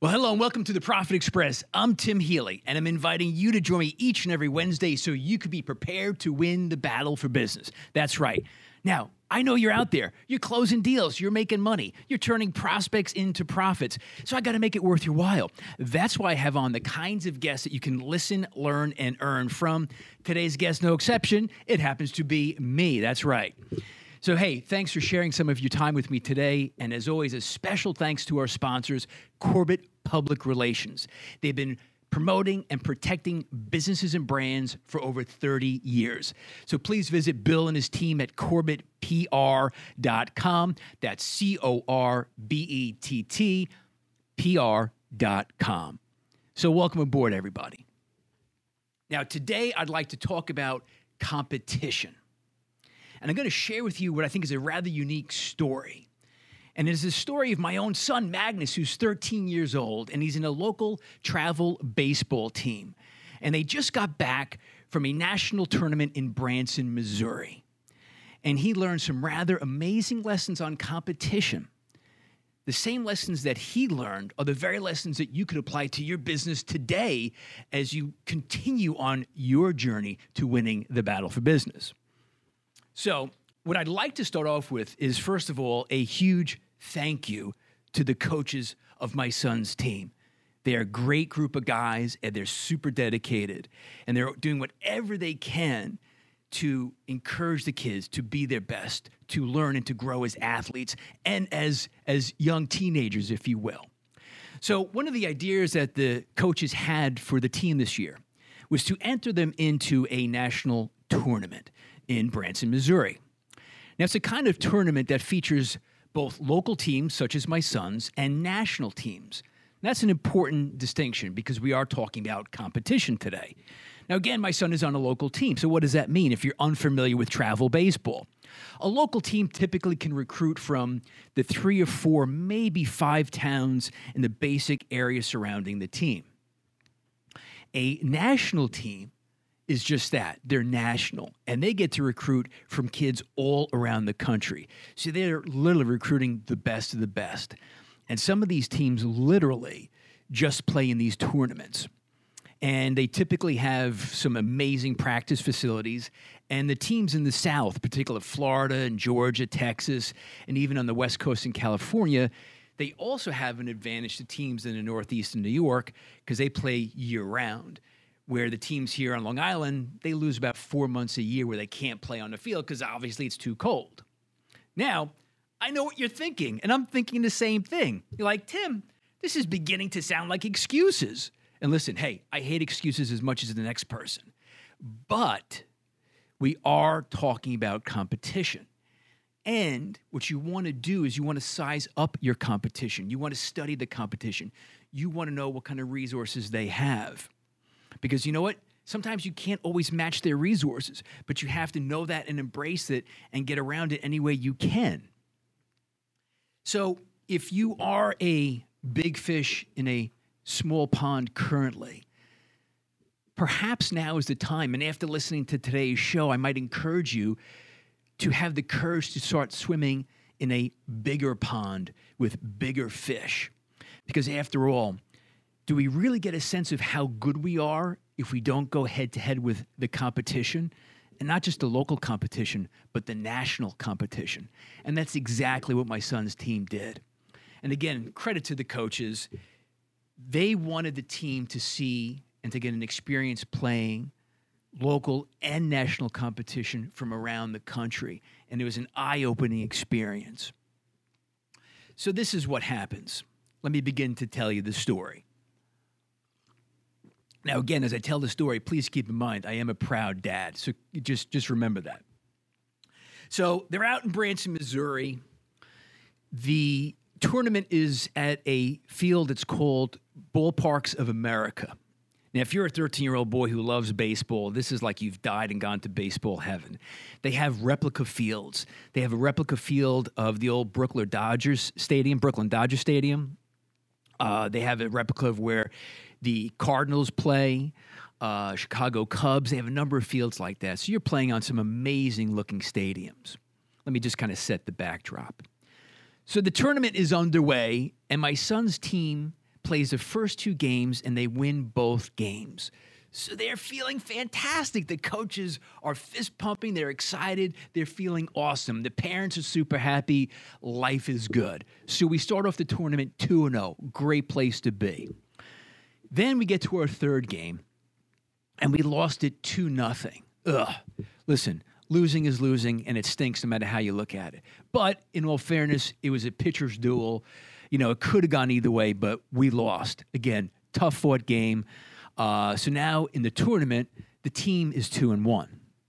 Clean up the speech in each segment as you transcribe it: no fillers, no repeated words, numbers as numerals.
Well, hello and welcome to the Profit Express. I'm Tim Healy, and I'm inviting you to join me each and every Wednesday so you could be prepared to win the battle for business. That's right. Now, I know you're out there. You're closing deals. You're making money. You're turning prospects into profits. So I got to make it worth your while. That's why I have on the kinds of guests that you can listen, learn, and earn from. Today's guest, no exception. It happens to be me. That's right. So, hey, thanks for sharing some of your time with me today. And as always, a special thanks to our sponsors, Corbett Public Relations. They've been promoting and protecting businesses and brands for over 30 years. So please visit Bill and his team at CorbettPR.com. That's CORBETT PR.com. So welcome aboard, everybody. Now, today I'd like to talk about competition. And I'm going to share with you what I think is a rather unique story. And it is the story of my own son, Magnus, who's 13 years old, and he's in a local travel baseball team. And they just got back from a national tournament in Branson, Missouri. And he learned some rather amazing lessons on competition. The same lessons that he learned are the very lessons that you could apply to your business today as you continue on your journey to winning the battle for business. So what I'd like to start off with is, first of all, a huge thank you to the coaches of my son's team. They're a great group of guys, and they're super dedicated, and they're doing whatever they can to encourage the kids to be their best, to learn and to grow as athletes and as young teenagers, if you will. So one of the ideas that the coaches had for the team this year was to enter them into a national tournament in Branson, Missouri. Now, it's a kind of tournament that features both local teams, such as my son's, and national teams. And that's an important distinction because we are talking about competition today. Now, again, my son is on a local team. So what does that mean if you're unfamiliar with travel baseball? A local team typically can recruit from the 3 or 4, maybe 5 towns in the basic area surrounding the team. A national team is just that. They're national, and they get to recruit from kids all around the country. So they're literally recruiting the best of the best. And some of these teams literally just play in these tournaments. And they typically have some amazing practice facilities. And the teams in the South, particularly Florida and Georgia, Texas, and even on the West Coast in California, they also have an advantage to teams in the Northeast and New York because they play year-round. Where the teams here on Long Island, they lose about 4 months a year where they can't play on the field because obviously it's too cold. Now, I know what you're thinking, and I'm thinking the same thing. You're like, Tim, this is beginning to sound like excuses. And listen, hey, I hate excuses as much as the next person. But we are talking about competition. And what you want to do is you want to size up your competition. You want to study the competition. You want to know what kind of resources they have. Because you know what? Sometimes you can't always match their resources, but you have to know that and embrace it and get around it any way you can. So if you are a big fish in a small pond currently, perhaps now is the time. And after listening to today's show, I might encourage you to have the courage to start swimming in a bigger pond with bigger fish. Because after all, do we really get a sense of how good we are if we don't go head-to-head with the competition? And not just the local competition, but the national competition. And that's exactly what my son's team did. And again, credit to the coaches. They wanted the team to see and to get an experience playing local and national competition from around the country. And it was an eye-opening experience. So this is what happens. Let me begin to tell you the story. Now, again, as I tell the story, please keep in mind, I am a proud dad. So just remember that. So they're out in Branson, Missouri. The tournament is at a field that's called Ballparks of America. Now, if you're a 13-year-old boy who loves baseball, this is like you've died and gone to baseball heaven. They have replica fields. They have a replica field of the old Brooklyn Dodger Stadium. They have a replica of where the Cardinals play, Chicago Cubs. They have a number of fields like that. So you're playing on some amazing-looking stadiums. Let me just kind of set the backdrop. So the tournament is underway, and my son's team plays the first 2 games, and they win both games. So they're feeling fantastic. The coaches are fist pumping. They're excited. They're feeling awesome. The parents are super happy. Life is good. So we start off the tournament 2-0. Great place to be. Then we get to our 3rd game, and we lost it 2-0. Ugh. Listen, losing is losing, and it stinks no matter how you look at it. But in all fairness, it was a pitcher's duel. You know, it could have gone either way, but we lost. Again, tough fought game. So now in the tournament, the team is 2-1.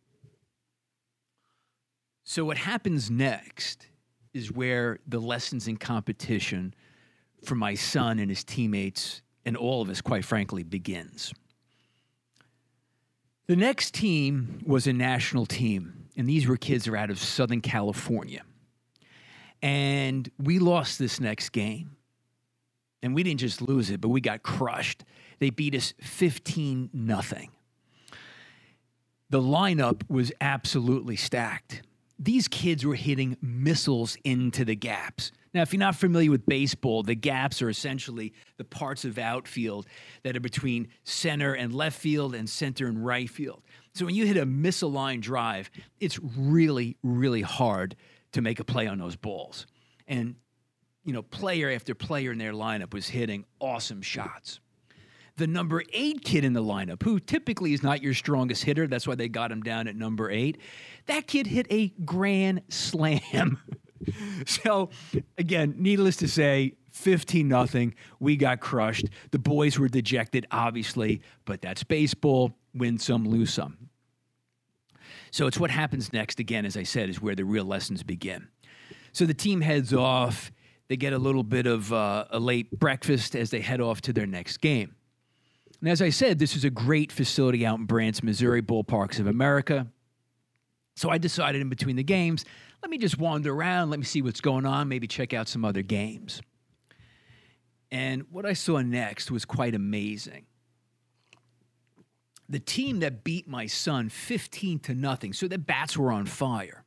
So what happens next is where the lessons in competition for my son and his teammates and all of us, quite frankly, begins. The next team was a national team, and these were kids that are out of Southern California. And we lost this next game. And we didn't just lose it, but we got crushed. They beat us 15-0. The lineup was absolutely stacked. These kids were hitting missiles into the gaps. Now, if you're not familiar with baseball, the gaps are essentially the parts of outfield that are between center and left field and center and right field. So when you hit a missile line drive, it's really, really hard to make a play on those balls. And, you know, player after player in their lineup was hitting awesome shots. The number 8 kid in the lineup, who typically is not your strongest hitter, that's why they got him down at number 8, that kid hit a grand slam. So, again, needless to say, 15-0, we got crushed. The boys were dejected, obviously, but that's baseball, win some, lose some. So it's what happens next, again, as I said, is where the real lessons begin. So the team heads off. They get a little bit of a late breakfast as they head off to their next game. And as I said, this is a great facility out in Branson, Missouri, Ballparks of America. So I decided in between the games, let me just wander around, let me see what's going on, maybe check out some other games. And what I saw next was quite amazing. The team that beat my son 15-0, so their bats were on fire.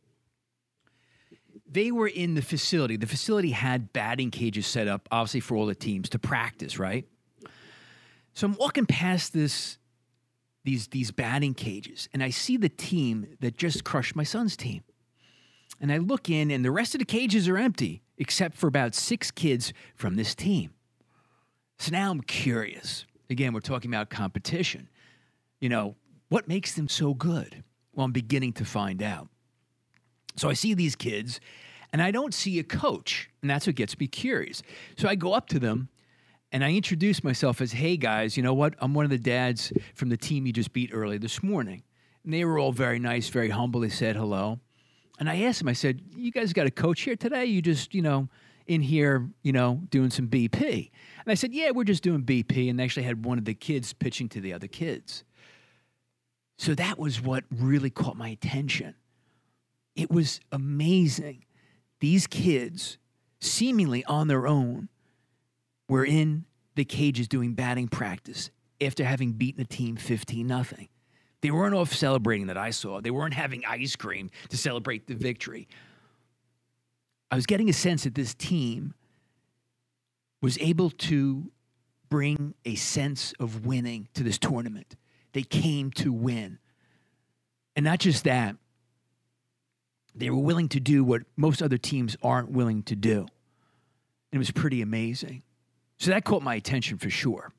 They were in the facility. The facility had batting cages set up, obviously, for all the teams to practice, right? So I'm walking past these batting cages, and I see the team that just crushed my son's team. And I look in, and the rest of the cages are empty, except for about 6 kids from this team. So now I'm curious. Again, we're talking about competition. You know, what makes them so good? Well, I'm beginning to find out. So I see these kids, and I don't see a coach, and that's what gets me curious. So I go up to them, and I introduce myself as, hey, guys, you know what? I'm one of the dads from the team you just beat earlier this morning. And they were all very nice, very humble. They said hello. And I asked them, I said, you guys got a coach here today? You just, in here, doing some BP. And I said, yeah, we're just doing BP. And they actually had one of the kids pitching to the other kids. So that was what really caught my attention. It was amazing. These kids, seemingly on their own, were in the cages doing batting practice after having beaten a team 15-0. They weren't off celebrating that I saw. They weren't having ice cream to celebrate the victory. I was getting a sense that this team was able to bring a sense of winning to this tournament. They came to win. And not just that, they were willing to do what most other teams aren't willing to do. And it was pretty amazing. So that caught my attention for sure.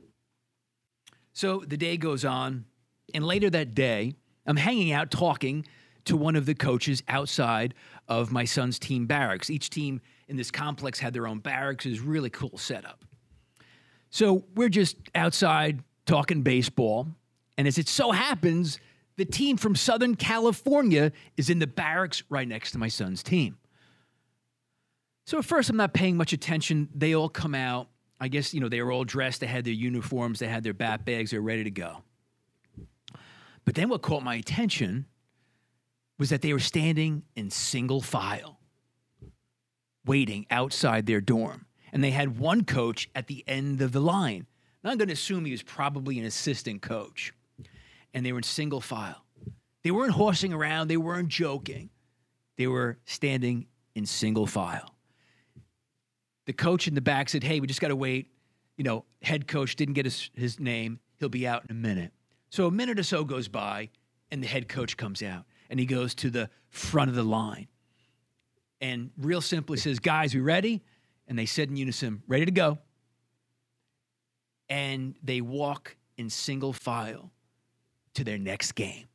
So the day goes on, and later that day, I'm hanging out talking to one of the coaches outside of my son's team barracks. Each team in this complex had their own barracks. It was a really cool setup. So we're just outside talking baseball, and as it so happens, the team from Southern California is in the barracks right next to my son's team. So at first, I'm not paying much attention. They all come out. I guess, they were all dressed. They had their uniforms. They had their bat bags. They were ready to go. But then what caught my attention was that they were standing in single file, waiting outside their dorm. And they had one coach at the end of the line. Now, I'm going to assume he was probably an assistant coach. And they were in single file. They weren't horsing around. They weren't joking. They were standing in single file. The coach in the back said, hey, we just got to wait head coach didn't get his name. He'll be out in a minute. So a minute or so goes by, and the head coach comes out, and he goes to the front of the line and real simply says, guys, we ready? And they said in unison, ready to go. And they walk in single file to their next game.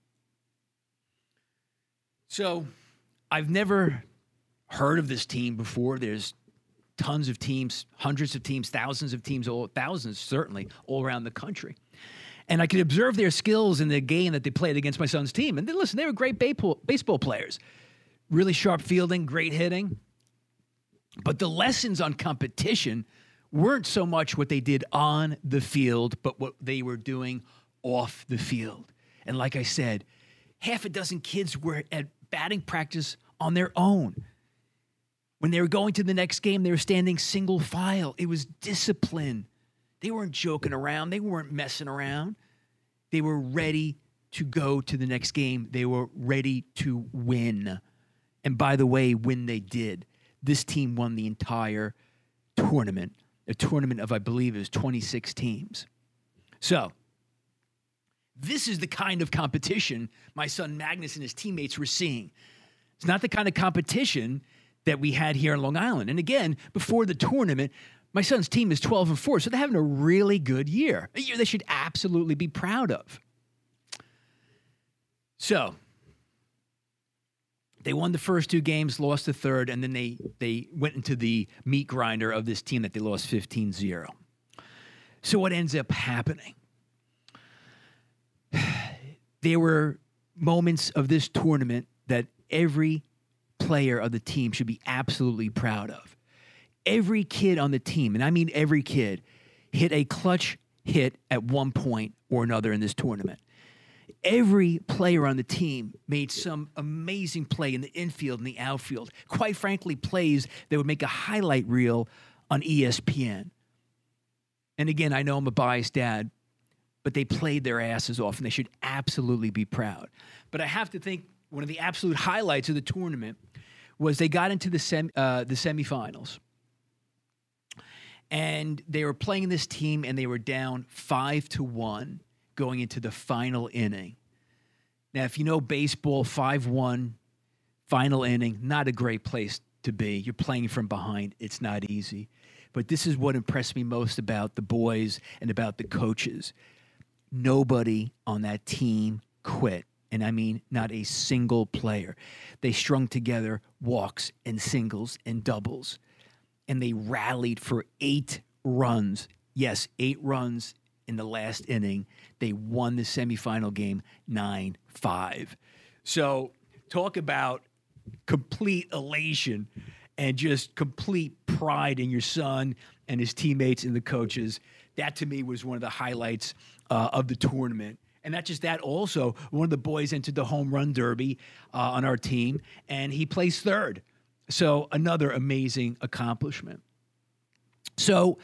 So I've never heard of this team before. There's tons of teams, hundreds of teams, thousands of teams, thousands certainly, all around the country. And I could observe their skills in the game that they played against my son's team. And listen, they were great baseball players. Really sharp fielding, great hitting. But the lessons on competition weren't so much what they did on the field, but what they were doing off the field. And like I said, half a dozen kids were at batting practice on their own. When they were going to the next game, they were standing single file. It was discipline. They weren't joking around. They weren't messing around. They were ready to go to the next game. They were ready to win. And by the way, when they did, this team won the entire tournament, a tournament of, I believe, it was 26 teams. So this is the kind of competition my son Magnus and his teammates were seeing. It's not the kind of competition that we had here in Long Island. And again, before the tournament, my son's team is 12-4, so they're having a really good year, a year they should absolutely be proud of. So they won the first two games, lost the third, and then they went into the meat grinder of this team that they lost 15-0. So what ends up happening? There were moments of this tournament that every player of the team should be absolutely proud of. Every kid on the team, and I mean every kid, hit a clutch hit at one point or another in this tournament. Every player on the team made some amazing play in the infield and the outfield. Quite frankly, plays that would make a highlight reel on ESPN. And again, I know I'm a biased dad, but they played their asses off, and they should absolutely be proud. But I have to think one of the absolute highlights of the tournament was they got into the semifinals. And they were playing this team, and they were down 5-1 going into the final inning. Now, if you know baseball, 5-1, final inning, not a great place to be. You're playing from behind. It's not easy. But this is what impressed me most about the boys and about the coaches. Nobody on that team quit. And I mean, not a single player. They strung together walks and singles and doubles. And they rallied for 8 runs. Yes, 8 runs in the last inning. They won the semifinal game 9-5. So talk about complete elation and just complete pride in your son and his teammates and the coaches. That to me was one of the highlights of the tournament. And not just that, also, one of the boys entered the home run derby on our team, and he placed third. So another amazing accomplishment. So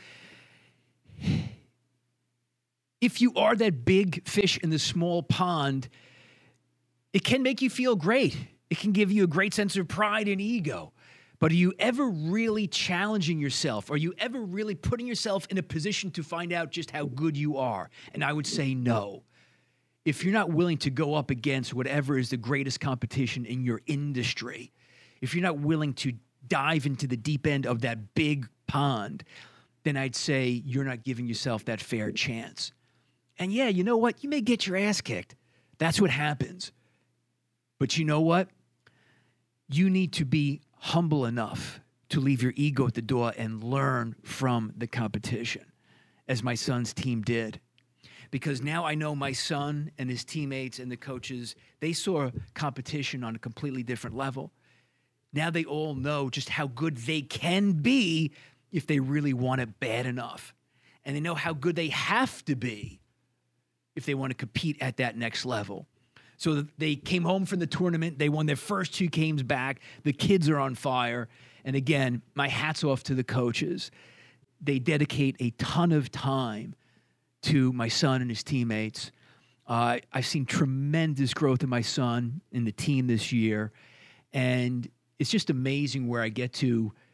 if you are that big fish in the small pond, it can make you feel great. It can give you a great sense of pride and ego. But are you ever really challenging yourself? Are you ever really putting yourself in a position to find out just how good you are? And I would say no. If you're not willing to go up against whatever is the greatest competition in your industry, if you're not willing to dive into the deep end of that big pond, then I'd say you're not giving yourself that fair chance. And yeah, you know what? You may get your ass kicked. That's what happens. But you know what? You need to be humble enough to leave your ego at the door and learn from the competition, as my son's team did. Because now I know my son and his teammates and the coaches, they saw competition on a completely different level. Now they all know just how good they can be if they really want it bad enough. And they know how good they have to be if they want to compete at that next level. So they came home from the tournament. They won their first 2 games back. The kids are on fire. And again, my hat's off to the coaches. They dedicate a ton of time to my son and his teammates. I've seen tremendous growth in my son and the team this year. And it's just amazing where I get to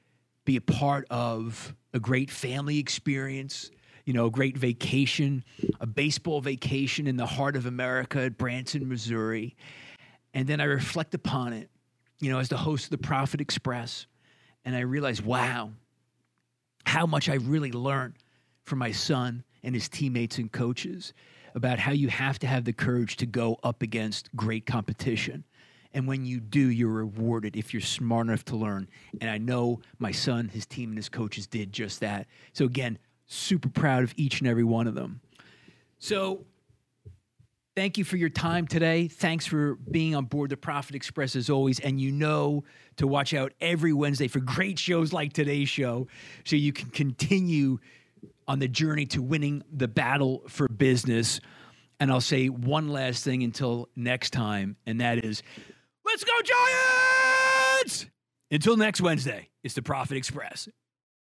be a part of a great family experience, a great vacation, a baseball vacation in the heart of America at Branson, Missouri. And then I reflect upon it, as the host of the Profit Express. And I realize, wow, how much I really learned from my son and his teammates and coaches about how you have to have the courage to go up against great competition. And when you do, you're rewarded if you're smart enough to learn. And I know my son, his team, and his coaches did just that. So again, super proud of each and every one of them. So thank you for your time today. Thanks for being on board the Profit Express as always. And to watch out every Wednesday for great shows like today's show so you can continue on the journey to winning the battle for business. And I'll say one last thing until next time, and that is, let's go Giants! Until next Wednesday, it's the Profit Express.